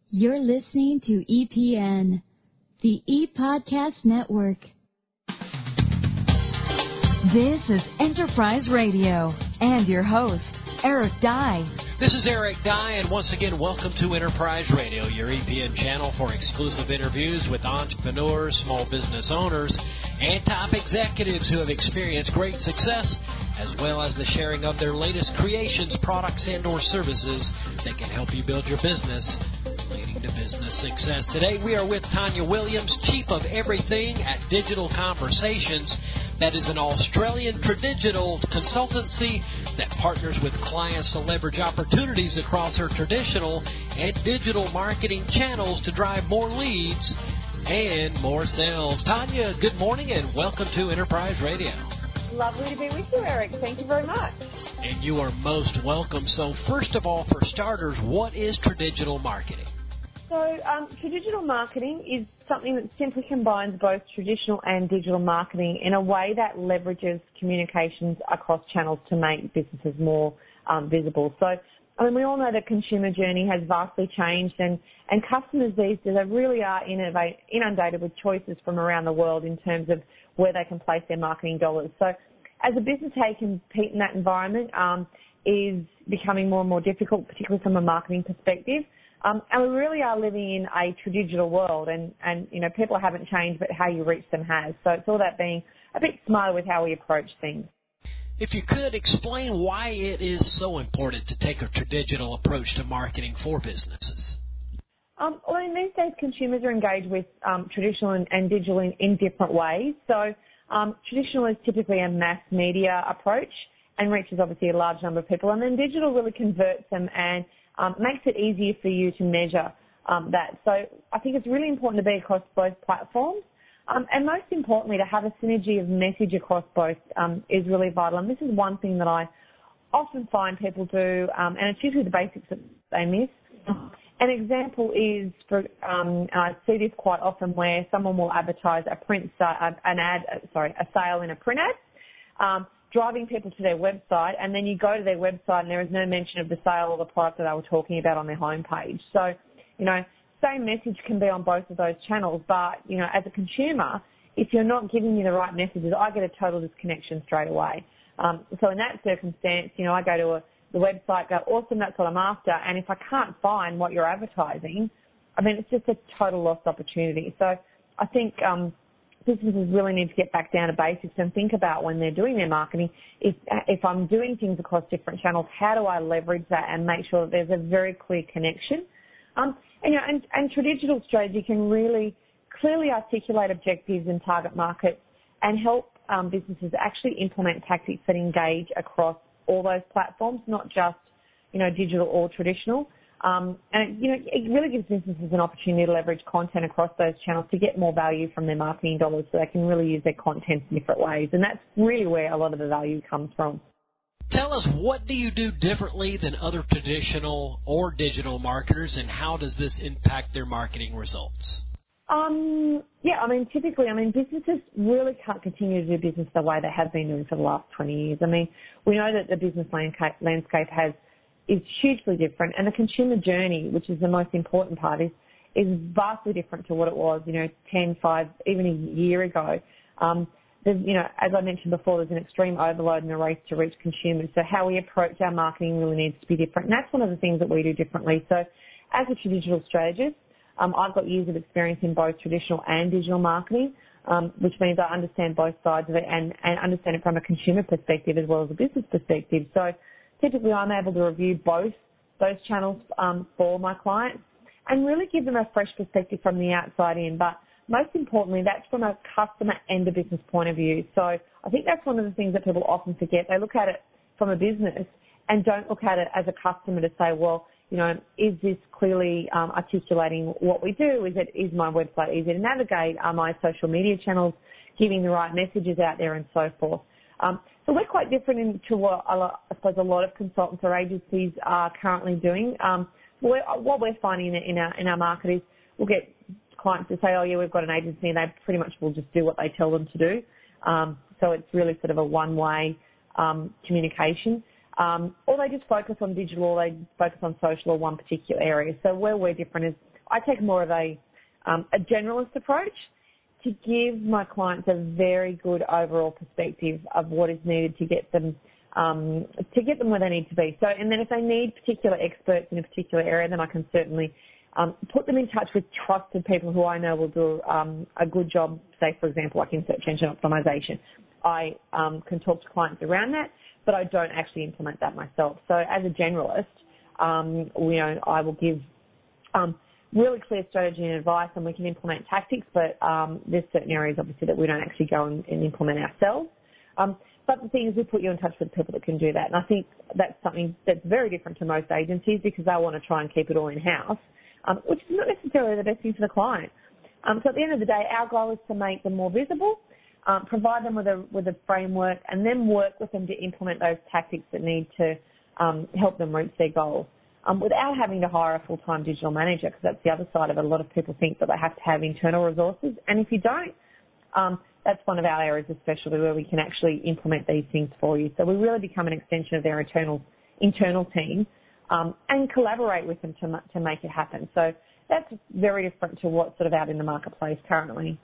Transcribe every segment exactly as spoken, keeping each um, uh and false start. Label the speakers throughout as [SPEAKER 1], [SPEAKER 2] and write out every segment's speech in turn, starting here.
[SPEAKER 1] You're listening to E P N, the E-Podcast Network. This is Enterprise Radio, and your host, Eric Dye.
[SPEAKER 2] This is Eric Dye, and once again, welcome to Enterprise Radio, your E P N channel for exclusive interviews with entrepreneurs, small business owners, and top executives who have experienced great success, as well as the sharing of their latest creations, products, and or services that can help you build your business, leading to business success. Today, we are with Tanya Williams, Chief of Everything at Digital Conversations. That is an Australian tradigital consultancy that partners with clients to leverage opportunities across their traditional and digital marketing channels to drive more leads and more sales. Tanya, good morning and welcome to Enterprise Radio.
[SPEAKER 3] Lovely to be with you, Eric. Thank you very much.
[SPEAKER 2] And you are most welcome. So first of all, for starters, what is tradigital marketing?
[SPEAKER 3] So um, tradigital marketing is something that simply combines both traditional and digital marketing in a way that leverages communications across channels to make businesses more um, visible. So, I mean, we all know the consumer journey has vastly changed, and, and customers these days they really are innovate, inundated with choices from around the world in terms of where they can place their marketing dollars. So as a business, how you compete in that environment um, is becoming more and more difficult, particularly from a marketing perspective. Um, and we really are living in a tradigital world, and, and, you know, people haven't changed, but how you reach them has. So it's all about being a bit smarter with how we approach things.
[SPEAKER 2] If you could, explain why it is so important to take a tradigital approach to marketing for businesses.
[SPEAKER 3] Um, well, in these days, consumers are engaged with um, traditional and, and digital in, in different ways. So um, traditional is typically a mass media approach and reaches obviously a large number of people, and then digital really converts them and Um, makes it easier for you to measure um, that. So I think it's really important to be across both platforms. Um, and most importantly, to have a synergy of message across both um, is really vital. And this is one thing that I often find people do, um, and it's usually the basics that they miss. An example is, for, um, and I see this quite often, where someone will advertise a print, sa- an ad, sorry, a sale in a print ad. Um, driving people to their website, and then you go to their website and there is no mention of the sale or the product that they were talking about on their homepage. So, you know, same message can be on both of those channels, but, you know, as a consumer, if you're not giving me the right messages, I get a total disconnection straight away. Um, so in that circumstance, you know, I go to a, the website, go, awesome, that's what I'm after, and if I can't find what you're advertising, I mean, it's just a total lost opportunity. So I think um, businesses really need to get back down to basics and think about when they're doing their marketing, if, if I'm doing things across different channels, how do I leverage that and make sure that there's a very clear connection? Um, and, you know, and, and tradigital strategy can really clearly articulate objectives and target markets and help um, businesses actually implement tactics that engage across all those platforms, not just, you know, digital or traditional. Um, and, you know, it really gives businesses an opportunity to leverage content across those channels to get more value from their marketing dollars so they can really use their content in different ways. And that's really where a lot of the value comes from.
[SPEAKER 2] Tell us, what do you do differently than other traditional or digital marketers, and how does this impact their marketing results?
[SPEAKER 3] Um, yeah, I mean, typically, I mean, businesses really can't continue to do business the way they have been doing for the last twenty years. I mean, we know that the business landscape, landscape has is hugely different, and the consumer journey, which is the most important part, is is vastly different to what it was, you know, ten, five, even a year ago. Um, there's, you know, as I mentioned before, there's an extreme overload in the race to reach consumers. So how we approach our marketing really needs to be different, and that's one of the things that we do differently. So as a traditional strategist, um, I've got years of experience in both traditional and digital marketing, um, which means I understand both sides of it and, and understand it from a consumer perspective as well as a business perspective. So typically, I'm able to review both those channels um, for my clients and really give them a fresh perspective from the outside in. But most importantly, that's from a customer and a business point of view. So I think that's one of the things that people often forget. They look at it from a business and don't look at it as a customer to say, well, you know, is this clearly um, articulating what we do? Is it is my website easy to navigate? Are my social media channels giving the right messages out there and so forth? Um, so we're quite different in, to what a lot, I suppose a lot of consultants or agencies are currently doing. Um, we're, what we're finding in our in our market is we'll get clients to say, oh yeah, we've got an agency, and they pretty much will just do what they tell them to do. Um, so it's really sort of a one-way um, communication. Um, or they just focus on digital, or they focus on social or one particular area. So where we're different is I take more of a, um, a generalist approach to give my clients a very good overall perspective of what is needed to get them um, to get them where they need to be. So, and then if they need particular experts in a particular area, then I can certainly um, put them in touch with trusted people who I know will do um, a good job, say, for example, like in search engine optimization. I um, can talk to clients around that, but I don't actually implement that myself. So as a generalist, um, you know, I will give um, really clear strategy and advice, and we can implement tactics, but um, there's certain areas, obviously, that we don't actually go and, and implement ourselves. Um, but the thing is, we put you in touch with people that can do that, and I think that's something that's very different to most agencies because they want to try and keep it all in-house, um, which is not necessarily the best thing for the client. Um, so at the end of the day, our goal is to make them more visible, um, provide them with a with a framework, and then work with them to implement those tactics that need to um, help them reach their goals. Um, without having to hire a full-time digital manager, because that's the other side of it. A lot of people think that they have to have internal resources, and if you don't, um, that's one of our areas especially where we can actually implement these things for you. So we really become an extension of their internal internal team um, and collaborate with them to, to make it happen. So that's very different to what's sort of out in the marketplace currently.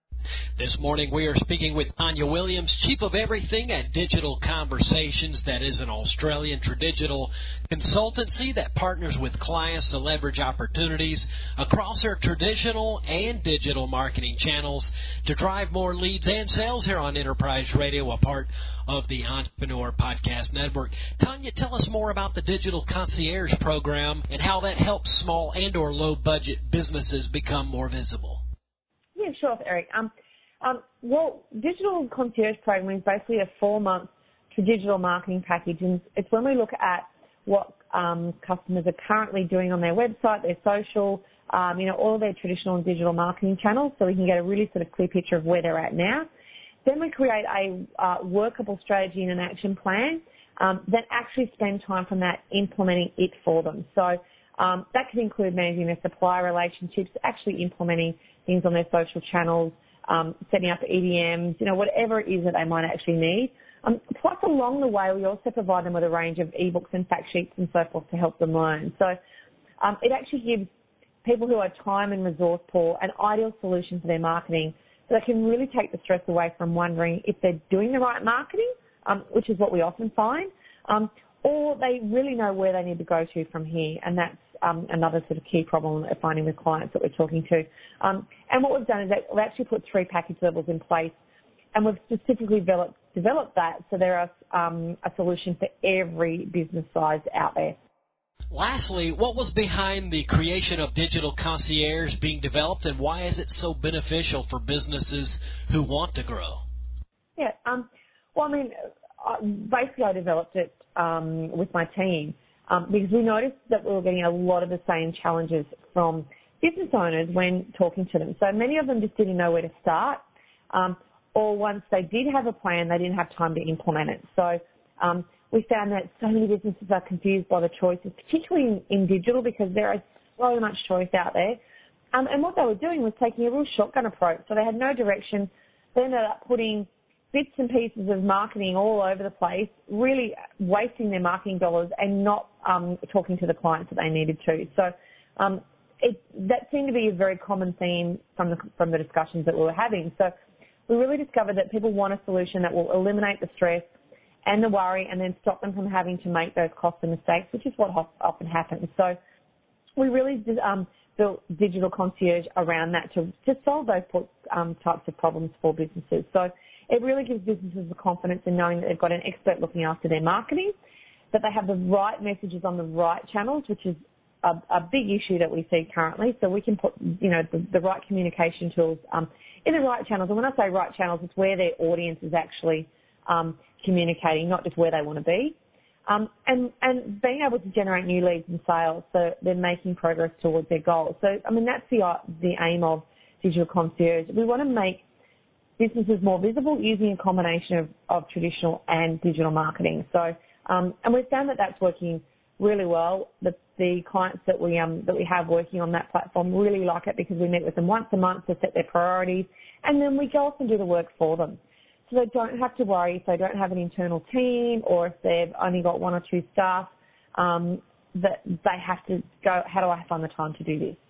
[SPEAKER 2] This morning we are speaking with Anya Williams, Chief of Everything at Digital Conversations. That is an Australian traditional consultancy that partners with clients to leverage opportunities across their traditional and digital marketing channels to drive more leads and sales here on Enterprise Radio, a part of the Entrepreneur Podcast Network. Tanya, tell us more about the Digital Concierge program and how that helps small and or low-budget businesses become more visible.
[SPEAKER 3] Yeah, sure, Eric. Um, um, well, Digital Concierge Program is basically a four-month digital marketing package, and it's when we look at what um, customers are currently doing on their website, their social, um, you know, all their traditional and digital marketing channels, so we can get a really sort of clear picture of where they're at now. Then we create a uh, workable strategy and an action plan, um, then actually spend time from that implementing it for them. So um, that can include managing their supplier relationships, actually implementing things on their social channels, um, setting up E D Ms, you know, whatever it is that they might actually need. Um, plus, along the way, we also provide them with a range of ebooks and fact sheets and so forth to help them learn. So um, it actually gives people who are time and resource poor an ideal solution for their marketing, so they can really take the stress away from wondering if they're doing the right marketing, um, which is what we often find, um, or they really know where they need to go to from here, and that's um, another sort of key problem that we're finding with clients that we're talking to. Um, and what we've done is that we've actually put three package levels in place, and we've specifically developed, developed that so there is um, a solution for every business size out there.
[SPEAKER 2] Lastly, what was behind the creation of Digital Concierge being developed, and why is it so beneficial for businesses who want to grow?
[SPEAKER 3] Yeah, um, well, I mean, basically I developed it um, with my team um, because we noticed that we were getting a lot of the same challenges from business owners when talking to them. So many of them just didn't know where to start, um, or once they did have a plan, they didn't have time to implement it. So um, we found that so many businesses are confused by the choices, particularly in, in digital, because there is so much choice out there. Um, and what they were doing was taking a real shotgun approach. So they had no direction. They ended up putting bits and pieces of marketing all over the place, really wasting their marketing dollars and not um, talking to the clients that they needed to. So um, it, that seemed to be a very common theme from the, from the discussions that we were having. So we really discovered that people want a solution that will eliminate the stress and the worry and then stop them from having to make those costly mistakes, which is what often happens. So we really did, um, built Digital Concierge around that to, to solve those um, types of problems for businesses. So it really gives businesses the confidence in knowing that they've got an expert looking after their marketing, that they have the right messages on the right channels, which is a, a big issue that we see currently. So we can put, you know, the, the right communication tools um, in the right channels. And when I say right channels, it's where their audience is actually um, communicating, not just where they want to be. Um, and, and being able to generate new leads and sales, so they're making progress towards their goals. So, I mean, that's the, uh, the aim of Digital Concierge. We want to make businesses more visible using a combination of, of traditional and digital marketing. So, um, and we've found that that's working really well. The, the clients that we um, that we have working on that platform really like it because we meet with them once a month to set their priorities, and then we go off and do the work for them. So they don't have to worry if they don't have an internal team or if they've only got one or two staff, um, that they have to go, how do I find the time to do this?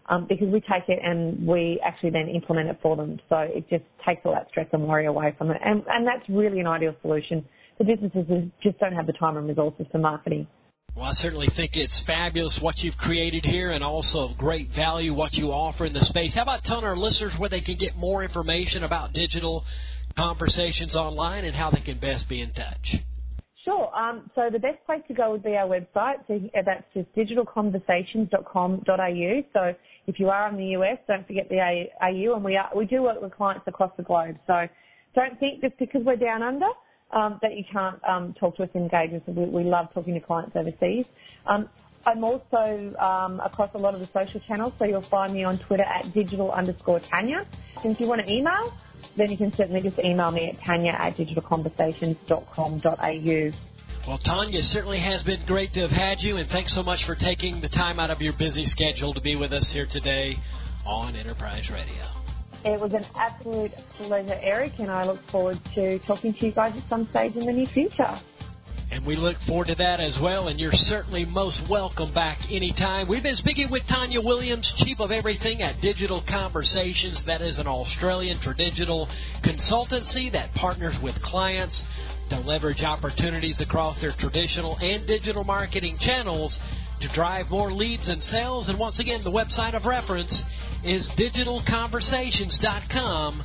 [SPEAKER 3] um, because we take it and we actually then implement it for them. So it just takes all that stress and worry away from it. And, and that's really an ideal solution for businesses who just don't have the time and resources for marketing.
[SPEAKER 2] Well, I certainly think it's fabulous what you've created here and also great value what you offer in the space. How about telling our listeners where they can get more information about Digital Conversations online and how they can best be in touch?
[SPEAKER 3] Sure. Um, so the best place to go would be our website. So that's just digital conversations dot com dot a u. So if you are in the U S, don't forget the A U. And we are, we do work with clients across the globe. So don't think just because we're down under um, that you can't um, talk to us and engage us. We, we love talking to clients overseas. Um, I'm also um, across a lot of the social channels. So you'll find me on Twitter at digital underscore Tanya. And if you want to email, then you can certainly just email me at tanya at digital conversations dot com dot a u.
[SPEAKER 2] Well, Tanya, it certainly has been great to have had you, and thanks so much for taking the time out of your busy schedule to be with us here today on Enterprise Radio.
[SPEAKER 3] It was an absolute pleasure, Eric, and I look forward to talking to you guys at some stage in the near future.
[SPEAKER 2] And we look forward to that as well, and you're certainly most welcome back anytime. We've been speaking with Tanya Williams, Chief of Everything at Digital Conversations. That is an Australian tradigital consultancy that partners with clients to leverage opportunities across their traditional and digital marketing channels to drive more leads and sales. And once again, the website of reference is digital conversations dot com.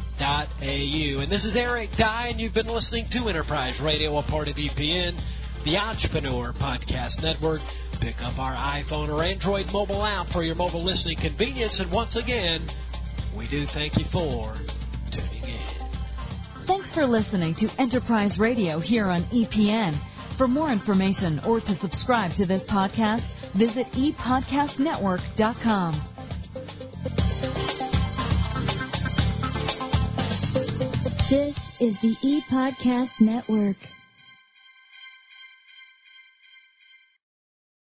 [SPEAKER 2] A U. And this is Eric Dye, and you've been listening to Enterprise Radio, a part of E P N, the Entrepreneur Podcast Network. Pick up our iPhone or Android mobile app for your mobile listening convenience. And once again, we do thank you for tuning in.
[SPEAKER 1] Thanks for listening to Enterprise Radio here on E P N. For more information or to subscribe to this podcast, visit e podcast network dot com.
[SPEAKER 4] This is the ePodcast Network.